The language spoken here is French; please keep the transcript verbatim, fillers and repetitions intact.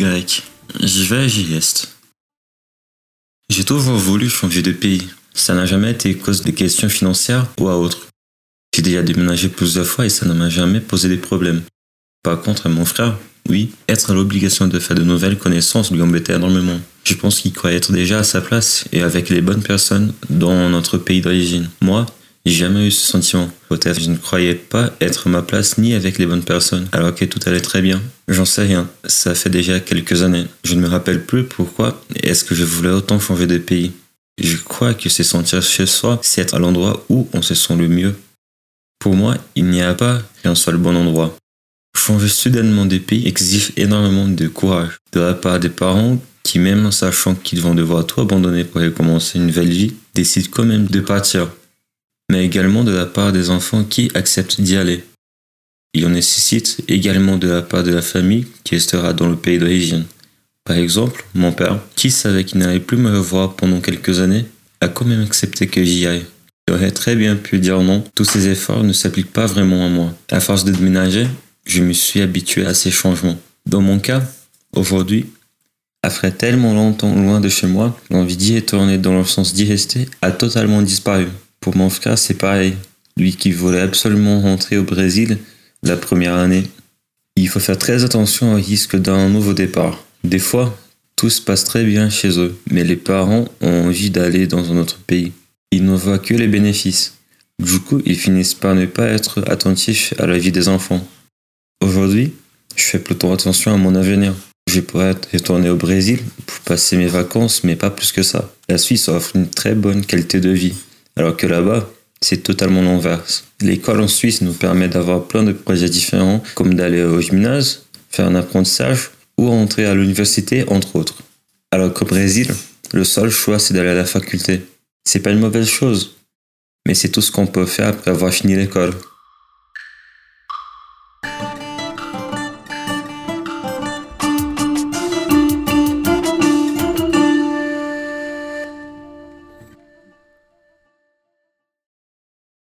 Eric. J'y vais et j'y reste. J'ai toujours voulu changer de pays. Ça n'a jamais été cause de questions financières ou à autre. J'ai déjà déménagé plusieurs fois et ça ne m'a jamais posé des problèmes. Par contre, mon frère, oui, être à l'obligation de faire de nouvelles connaissances lui embêtait énormément. Je pense qu'il croyait être déjà à sa place et avec les bonnes personnes dans notre pays d'origine. Moi, j'ai jamais eu ce sentiment. Peut-être je ne croyais pas être à ma place ni avec les bonnes personnes, alors que tout allait très bien. J'en sais rien. Ça fait déjà quelques années. Je ne me rappelle plus pourquoi est-ce que je voulais autant changer de pays. Je crois que c'est sentir chez soi, c'est être à l'endroit où on se sent le mieux. Pour moi, il n'y a pas qu'un seul bon endroit. Changer soudainement de pays exige énormément de courage de la part des parents qui, même en sachant qu'ils vont devoir tout abandonner pour recommencer une nouvelle vie, décident quand même de partir. Mais également de la part des enfants qui acceptent d'y aller. Il en nécessite également de la part de la famille qui restera dans le pays d'origine. Par exemple, mon père, qui savait qu'il n'allait plus me revoir pendant quelques années, a quand même accepté que j'y aille. Il aurait très bien pu dire non, tous ces efforts ne s'appliquent pas vraiment à moi. À force de déménager, je me suis habitué à ces changements. Dans mon cas, aujourd'hui, après tellement longtemps loin de chez moi, l'envie d'y retourner dans le sens d'y rester a totalement disparu. Pour mon frère, c'est pareil. Lui qui voulait absolument rentrer au Brésil la première année. Il faut faire très attention au risque d'un nouveau départ. Des fois, tout se passe très bien chez eux, mais les parents ont envie d'aller dans un autre pays. Ils ne voient que les bénéfices. Du coup, ils finissent par ne pas être attentifs à la vie des enfants. Aujourd'hui, je fais plutôt attention à mon avenir. Je pourrais retourner au Brésil pour passer mes vacances, mais pas plus que ça. La Suisse offre une très bonne qualité de vie, alors que là-bas, c'est totalement l'inverse. L'école en Suisse nous permet d'avoir plein de projets différents, comme d'aller au gymnase, faire un apprentissage ou entrer à l'université, entre autres. Alors qu'au Brésil, le seul choix, c'est d'aller à la faculté. C'est pas une mauvaise chose, mais c'est tout ce qu'on peut faire après avoir fini l'école.